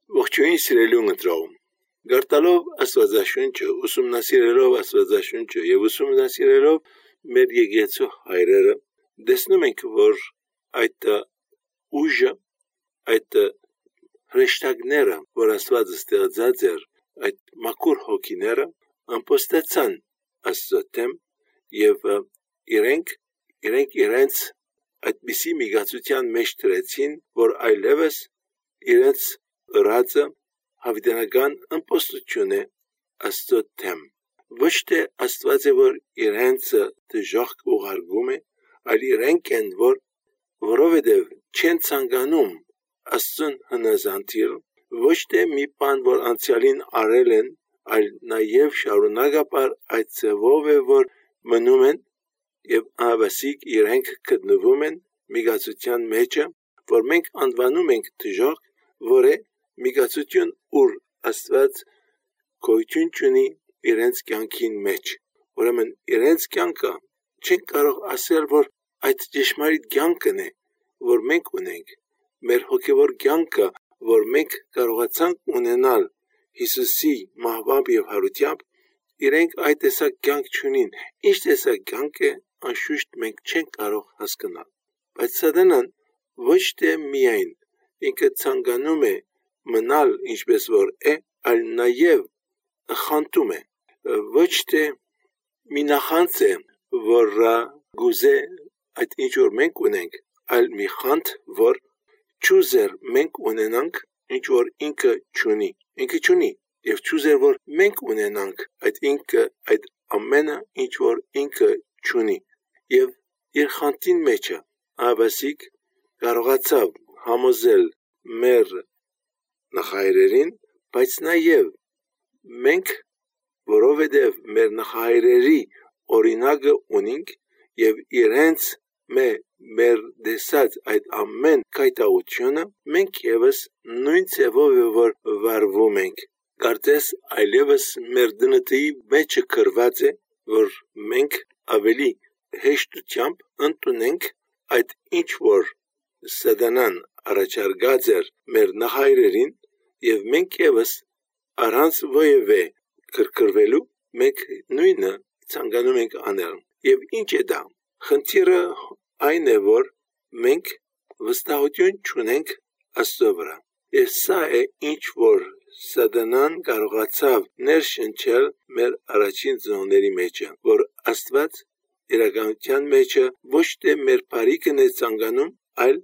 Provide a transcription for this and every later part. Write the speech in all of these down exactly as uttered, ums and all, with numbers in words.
Ողջույն սիրելի ունկնդրողում, գարտալով Աստվածաշունչը, ուսումնասիրելով Աստվածաշունչը եւ ուսումնասիրելով մեր եկեղեցու հայրերը, տեսնում ենք, որ այդ ուժը, այդ հրեշտակները, որ Աստվածը ստեղծած էր, այդ մաքուր հոգիները, ամփոստացան Աստծո դեմ եւ իրենք իրենք իրենց այդպիսի միգացության մեջ դրեցին, որ այլևս իրենց ըրածը հավիտենական ըմպոստություն է Աստծո դեմ։ Ոչ թե Աստված է, որ իրենց դժոխք ուղարկում է, այլ իրենք են, որ որովհետև չեն ցանկանում Աստծուն հնազանդել, ոչ թե մի բան, որ անցյալին արել են, այլ նաև շարունակաբար այդ ձևով է, որ մնում են եւ ավասիկ իրենք գտնվում են միգացության մեջը, որ մենք անվանում ենք դժոխք, որ է միգացություն, ուր Աստված գոյություն ունի իրենց կյանքին մեջ։ Ուրեմն իրենց կյանքը չեն կարող ասել, որ այդ ճշմարիտ կյանքն է, որ մենք ունենք, մեր հոգևոր կյանքը, որ մենք կարողացանք ունենալ Հիսուսի մահվամբ եւ հարությամբ, իրենք այդ տեսակ կյանք չունին։ Ինչ տեսակ կյանք է, անշուշտ մենք չենք կարող հասկանալ։ Բայց Սատանան ոչ թե միայն ինքը ցանկանում է մնալ ինչպես որ է, այլ նաև խանտում է, ոչ թե մի նախանձ է, որ գուզե այդ ինչ որ մենք ունենք, այլ մի խանդ, որ ճուզեր մենք ունենանք, ինչ որ ինքը չունի, ինքը չունի, եւ ճուզեր որ մենք ունենանք այդ ինքը, այդ ամենը, ինչ որ ինքը չունի, եւ իր խանտին մեջը ավասիկ կարողացավ համոզել մեր նախայրերին, բայց նաև մենք, որովհետև մեր նախայրերի օրինակը ունենք եւ իրենց մե մեր դեսած այդ ամեն կայտաղությունը, մենք եւս նույն ձևով որ վարվում ենք։ Կարծես այլևս մեր դնտի մեջը կրված է, որ մենք ավելի հեշտությամբ ընդունենք այդ ինչ որ Սատանան առաջարկած էր մեր նախայրերին եւ մենք եւս առանց ովևէ կրկրվելու մենք նույնը ցանկանում ենք անել։ Եվ ինչ է դա։ Խնդիրը այն է, որ մենք վստահություն չունենք Աստծո վրա։ Եվ սա է ինչ որ Սատանան կարողացավ ներշնչել մեր առաջին ծնողների մեջը, որ Աստված իրականության մեջը ոչ թե մեր բարիքն է ցանկանում, այլ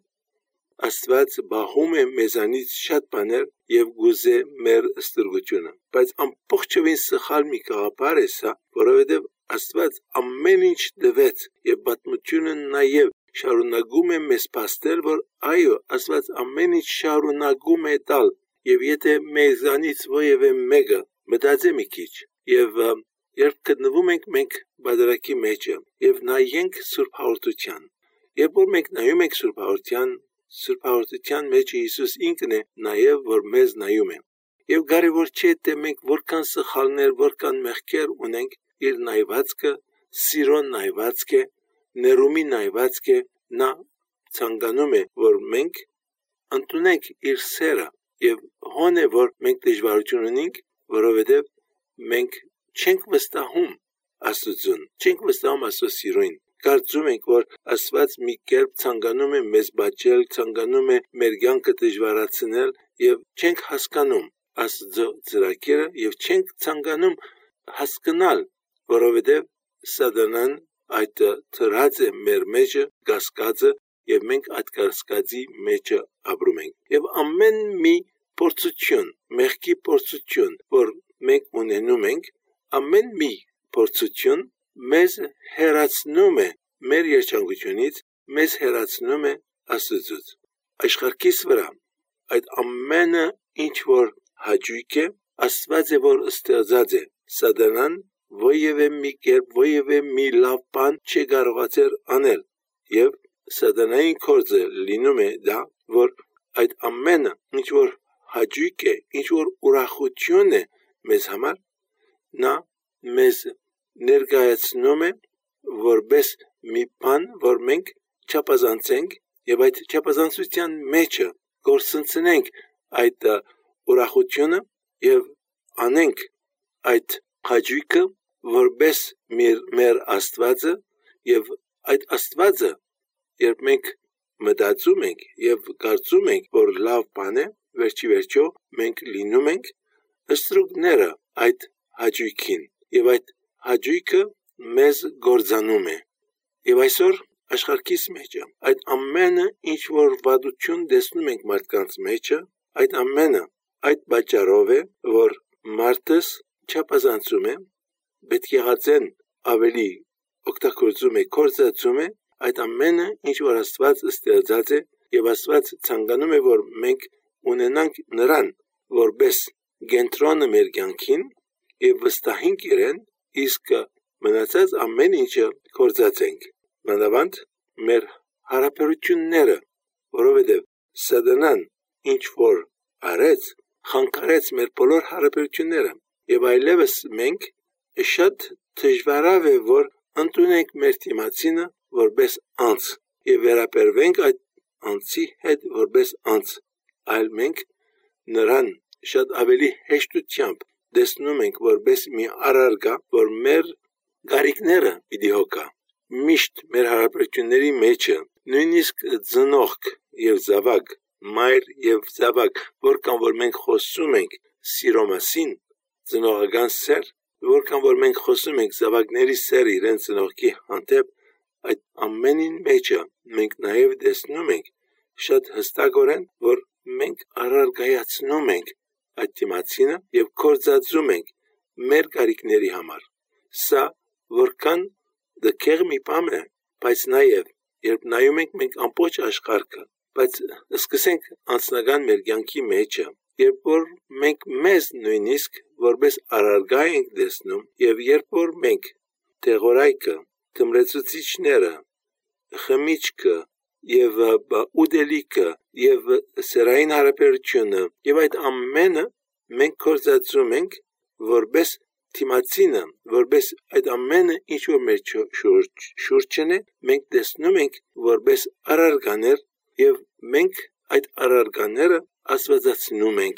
Աստված բախում է մեզանից շատ բաներ եւ գուզե մեր ստրգությունը։ Բայց ամբողջովին սխալ մի գաղափար է սա, որովհետեւ Աստված ամեն ինչ տվեց եւ պատմությունը նաեւ շարունակում է մեզ փաստել, որ այո, Աստված ամեն ինչ շարունակում է տալ եւ եթե մեզանից ովևէ մեկը մտածե մի քիչ եւ երբ գտնվում ենք մենք բادرակի մեջը եւ նայենք Սուրբ Հաղորդության, երբ որ մենք նայում ենք Սուրբ Հաղորդության, Սուրբ Հաղորդության մեջ Հիսուս ինքն է նաև որ մեզ նայում է։ Եվ կարևոր չէ թե մենք որքան սխալներ, որքան մեղքեր ունենք, իր նայվածքը, սիրո նայվածք է, ներումի նայվածք է, նա ցանկանում է որ մենք ընդունենք իր սերը եւ հոն է որ մենք դժվարություն ունենք, որովհետեւ մենք չենք վստահում Աստծուն, չենք վստահում Աստծո սիրուն։ Կարծում ենք, որ Աստված մի կերպ ցանկանում է մեզ բաճել, ցանկանում է մեր կյանքը դժվարացնել եւ չենք հասկանում Աստծո ծրագիրը եւ չենք ցանկանում հասկանալ, որովհետեւ Սատանան այդ ծրած է մեր մեջը կասկածը եւ մենք այդ կասկածի մեջը ապրում ենք։ Եվ ամեն մի փորձություն, մեղքի փորձություն, որ մենք ունենում ենք, ամեն մի փորձություն մեզ հեռացնում է մեր երջանկությունից, մեզ հեռացնում է Աստծուց։ Աշխարհիս վրա այդ ամենը ինչ որ հաճույք է, Աստված է որ ստեղծած է։ Սատանան ովևէ մի կերպ, ովևէ մի լավ բան չի կարողացել անել։ Եվ Սատանային գործը լինում է դա, որ այդ ամենը ինչ որ հաճույք է, ինչ որ ուրախություն է մեզ համար, նա մեզ ներկայացնում է որպես մի բան, որ մենք չափազանցենք եւ այդ չափազանցության մեջը գործընծնենք այդ ուրախությունը եւ անենք այդ հաճույքը որպես մեր, մեր Աստվածը եւ այդ Աստվածը երբ մենք մտածում ենք եւ կարծում ենք որ լավ բան է վերջի վերջո մենք լինում ենք ստրուկները այդ հաճույքին եւ այդ հաճույքը մեզ գործանում է եւ այսօր աշխարհիս մեջ այդ ամենը ինչ որ վատություն տեսնում ենք մարդկանց մեջ այդ ամենը այդ պատճառով է որ մարդս չափազանցում է պետք է հացեն ավելի օգտագործում է կորզածում է այդ ամենը ինչ որ Աստված ստեղծած է եւ Աստված ցանկանում է որ մենք ունենանք նրան որպես կենտրոնը մեր կյանքին եւ վստահենք իրեն իսկ մնացած ամեն ինչը կորզածենք մանավանդ մեր հարաբերությունները որովհետեւ սատանան ինչ որ արեց խանգարեց մեր բոլոր հարաբերությունները եւ այլևս մենք շատ դժվարավ է որ ընդունենք մեր դիմացինը որպես անձ եւ վերաբերվենք այդ անձի հետ որպես անձ այլ մենք նրան շատ ավելի հեշտությամբ տեսնում ենք որպես մի առարգա որ մեր գարիկները պիտի հոգա միշտ մեր հարաբերությունների մեջ նույնիսկ ծնող եւ զավակ մայր եւ զավակ որքան որ մենք խոսում ենք սիրո մասին ծնողական սեր որքան որ մենք խոսում ենք զավակների սեր իրենց ծնողքի հանդեպ այդ ամենին մեջ մենք նաեւ տեսնում ենք շատ հստակորեն որ մենք առարգայացնում ենք այդ դիմացինը եւ կորզածում ենք մեր կարիքների համար սա որքան դեռ մի բան է բայց նաեւ երբ նայում ենք մենք ամբողջ աշխարհը բայց սկսենք անձնական մեր կյանքի մեջ երբ որ մենք մեզ նույնիսկ որպես առարգա ենք տեսնում եւ երբ որ մենք տեղորայքը թմրեցուցիչները խմիչքը եւ ուդելիկը եւ սերային հարաբերությունը եւ այդ ամենը մենք կորզածում ենք որպես թիմացինը որպես այդ ամենը ինչ որ մեր շուրջն է մենք տեսնում ենք որպես առարգաներ եւ մենք այդ առարգաները աստվածացնում ենք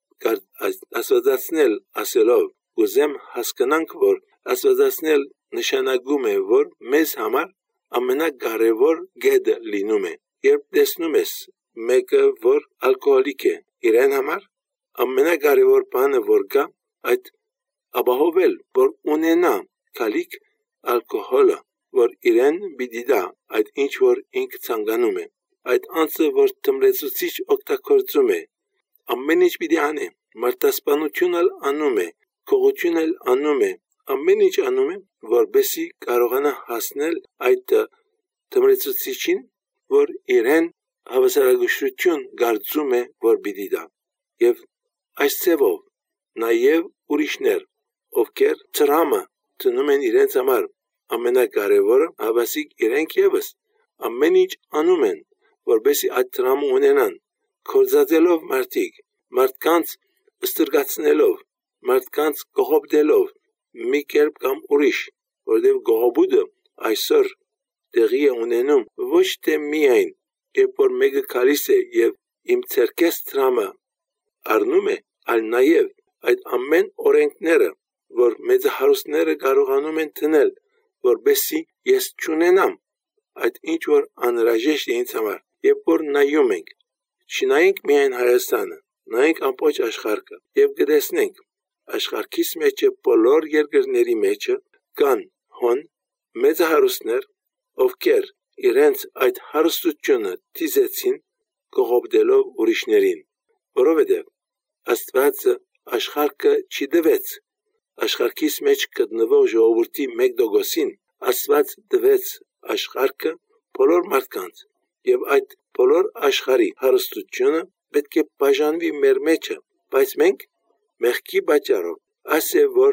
աստվածացնել ասելով ուզեմ հասկանանք որ աստվածացնել նշանակում է որ մեզ համար ամենակարևոր գեդը լինում է երբ տեսնում ես մեկը որ ալկոհոլիկ է իրեն համար ամենակարևոր բանը որ կա այդ ապահովել որ ունենա քալիք ալկոհոլը որ իրեն պիտի դա այդ ինչ որ ինք ցանկանում է այդ անձը որ թմրեցուցիչ օգտագործում է ամեն ինչ պիտի անի մարտասպանությունը անում է քողությունը անում է ամեն ինչ անում է որբեսի կարողանա հասնել այդ թմրեցուցիչին որ իրեն հավասարակշռություն գարձում է որ պիտի դա եւ այս ծևով նաեւ ուրիշներ ովքեր տրամը տնում են իրենց համար ամենակարևորը հավասիկ իրենք եւս ամեն ինչ անում են որբեսի այդ տրամը ունենան կորզածելով մարդիկ մարդկանց ստրգացնելով մարդկանց կողոպտելով մի կերպ կամ ուրիշ որտեղ գողոբուդը այսօր տեղի է ունենում ոչ թե միայն երբ որ մեկը քալիս է եւ իմ ցերկես տրամը առնում է այլ նաեւ այդ ամեն օրենքները որ մեծահարուստները կարողանում են տնել որբեսի ես չունենամ այդ ինչ որ անհրաժեշտ է ինձ համար երբ որ նայում ենք չնայենք միայն Հայաստանը նայենք ամբողջ աշխարհը եւ կտեսնենք աշխարհիս մեջ բոլոր երկրների մեջ կան հոն մեծահարուստներ ովքեր իրենց այդ հարստությունը դիզեցին կողոպտելով ուրիշներին որովհետեւ Աստվածը աշխարհը չդվեց աշխարհիս մեջ գտնվող ժողովրդի մեկ տոկոսին Աստված դվեց աշխարհը բոլոր մարդկանց եւ այդ բոլոր աշխարհի հարստությունը պետք է բաժանվի մեր մեջ բայց մենք մեղքի պատճառով ասե որ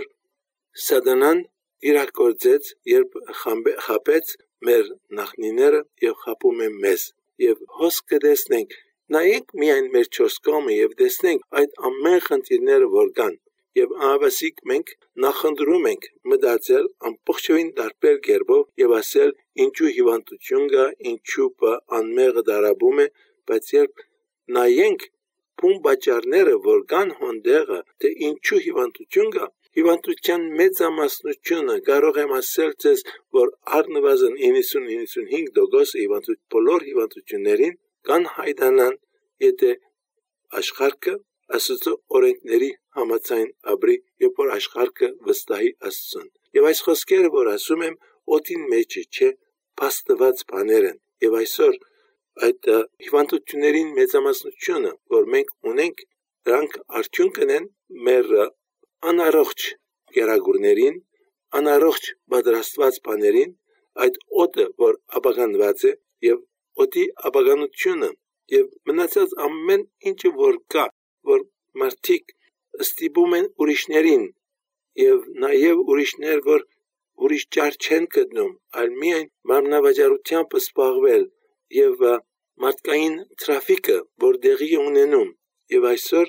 սատանան իրակորձեց երբ խապեց մեր նախնիները եւ խապում է մեզ եւ հոսք կտեսնենք նայենք միայն մեր չորս կողմը եւ տեսնենք այդ ամեն խնդիրները որ կան եւ ավասիկ մենք նախընտրում ենք մտածել ամբողջովին տարբեր կերպով եւ ասել ինչու հիվանդություն կա ինչու անմեղը դարաբում է բայց երբ նայենք փուն բաճարները, որ կան հոնդեղը, թե ինչու հիվանդություն կա, հիվանդության մեծամասնությունը կարող եմ ասել ձեզ, որ առնվազն իննսուն իննսունհինգ տոկոս բոլոր հիվանդություններին կան հայտանան, եթե աշխարհը Աստծո օրենքների համաձայն ապրի, երբ որ աշխարհը վստահի Աստծուն։ Եվ այս խոսքերը, որ ասում եմ, օդին մեջ չէ, փաստված բաներ են։ Եվ այսօր այդ հիվանդություններին մեծամասնությունը, որ մենք ունենք, դրանք արդյունքն են մեր անառողջ գերագուրներին, անառողջ պատրաստված բաներին, այդ օդը, որ ապականված է, եւ օդի ապականությունը, եւ մնացած ամեն ինչը որ կա, որ մարդիկ ստիպում են ուրիշներին, եւ նաեւ ուրիշներ, որ ուրիշ ճար չեն գտնում, այլ միայն մարմնավաճառությամբ զբաղվել եւ մարդկային տրաֆիկը, որ դեղի ունենում, եւ այսօր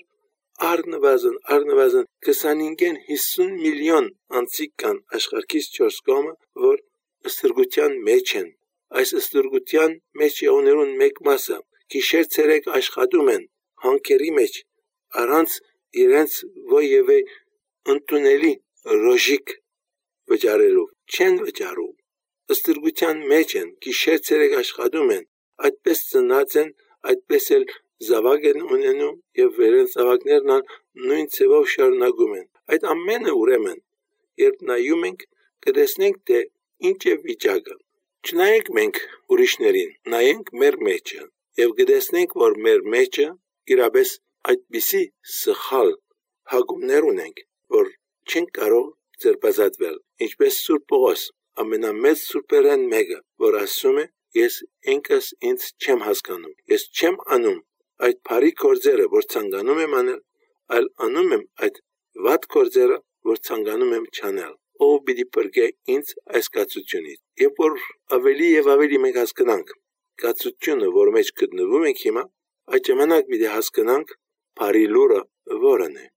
առնվազն առնվազն քսանհինգ հիսուն միլիոն անձիկ կան աշխարհից չորս կողմը, որ ստրգության մեջ են։ Այս ստրգության մեջ եղողներուն մեկ մասը գիշեր ցերեկ աշխատում են հանքերի մեջ, առանց իրենց ոյևէ ընդունելի ռոժիկ վճարելով, չեն վճարում, ստրգության մեջ են, գիշեր ցերեկ աշխատում են, այդպես ծնած են, այդպես էլ զավակ են ունենում եւ վերեն զավակներն նույն ձևով շարունակում են։ Այդ ամենը ուրեմն, երբ նայում ենք, կտեսնենք, թե ինչ է վիճակը։ Չնայենք մենք ուրիշներին, նայենք մեր մեջը եւ կտեսնենք, որ մեր մեջը իրապես այդպիսի սխալ հագումներ ունենք, որ չենք կարող ձերբազատվել։ Ինչպես Սուրբ Պողոս, ամենամեծ սուրբերեն մեկը, որ ասում է, ես ինքս ինձ չեմ հասկանում, ես չեմ անում այդ բարի գործերը, որ ցանկանում եմ անել, այլ անում եմ այդ վատ գործերը, որ ցանկանում եմ չանել։ Ով պիտի բրգե ինձ այս կացությունից։ Երբ որ ավելի եւ ավելի մենք հասկանանք կացությունը, որ մեջ գտնվում ենք հիմա, այդ ժամանակ պիտի հասկանանք բարի լուրը որն է։